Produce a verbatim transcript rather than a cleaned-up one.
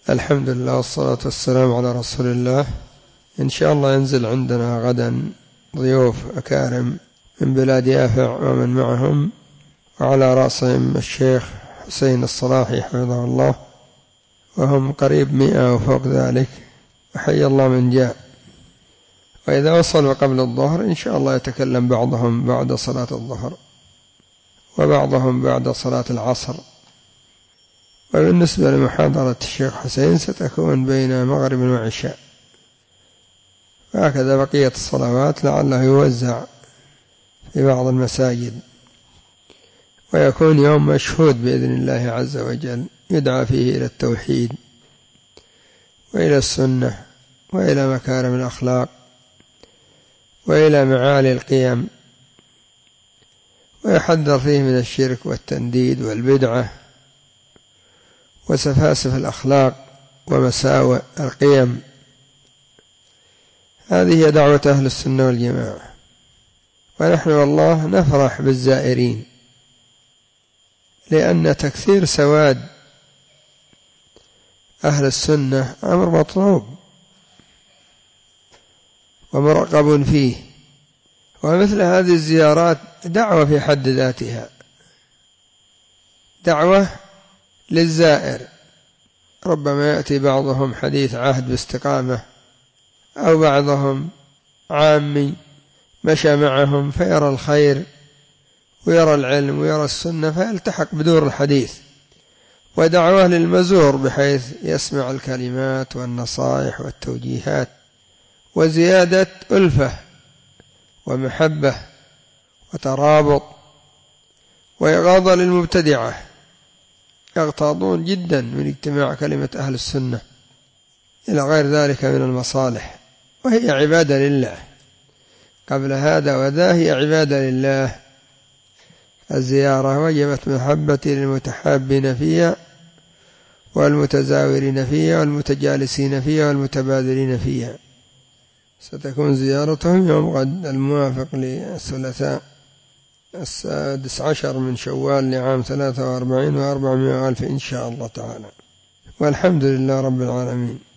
الحمد لله والصلاة والسلام على رسول الله. إن شاء الله ينزل عندنا غدا ضيوف أكارم من بلاد يافع ومن معهم، وعلى رأسهم الشيخ حسين الصلاحي حفظه الله، وهم قريب مئة وفوق ذلك، وحي الله من جاء. وإذا وصلوا قبل الظهر إن شاء الله يتكلم بعضهم بعد صلاة الظهر وبعضهم بعد صلاة العصر. وبالنسبة لمحاضرة الشيخ حسين ستكون بين مغرب وعشاء، وهكذا بقية الصلوات لعله يوزع في بعض المساجد، ويكون يوم مشهود بإذن الله عز وجل، يدعى فيه إلى التوحيد وإلى السنة وإلى مكارم الأخلاق وإلى معالي القيم، ويحذر فيه من الشرك والتنديد والبدعة وسفاسف الأخلاق ومساوئ القيم. هذه هي دعوة أهل السنة والجماعة، ونحن والله نفرح بالزائرين، لأن تكثير سواد أهل السنة أمر مطلوب ومرغب فيه، ومثل هذه الزيارات دعوة في حد ذاتها، دعوة للزائر. ربما يأتي بعضهم حديث عهد باستقامة، أو بعضهم عامي مشى معهم فيرى الخير ويرى العلم ويرى السنة فيلتحق بدور الحديث، ودعوة للمزور بحيث يسمع الكلمات والنصائح والتوجيهات، وزيادة ألفة ومحبة وترابط، وإغاظة للمبتدعة، يغتاظون جدا من اجتماع كلمة أهل السنة إلى غير ذلك من المصالح، وهي عبادة لله. قبل هذا وذا هي عبادة لله. الزيارة وجبت محبتي للمتحابين فيها والمتزاورين فيها والمتجالسين فيها والمتبادلين فيها. ستكون زيارتهم يوم غد الموافق للثلاثاء السادس عشر من شوال لعام ثلاثة وأربعين وأربعمائة ألف إن شاء الله تعالى، والحمد لله رب العالمين.